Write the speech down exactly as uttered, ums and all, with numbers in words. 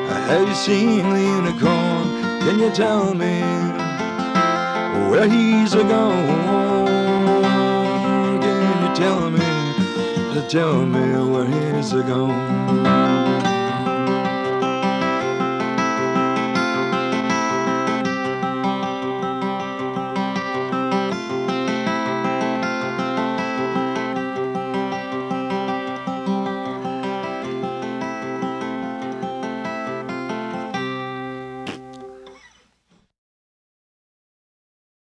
Have you seen the unicorn? Can you tell me where he's a gone? Can you tell me, tell me where he's a gone?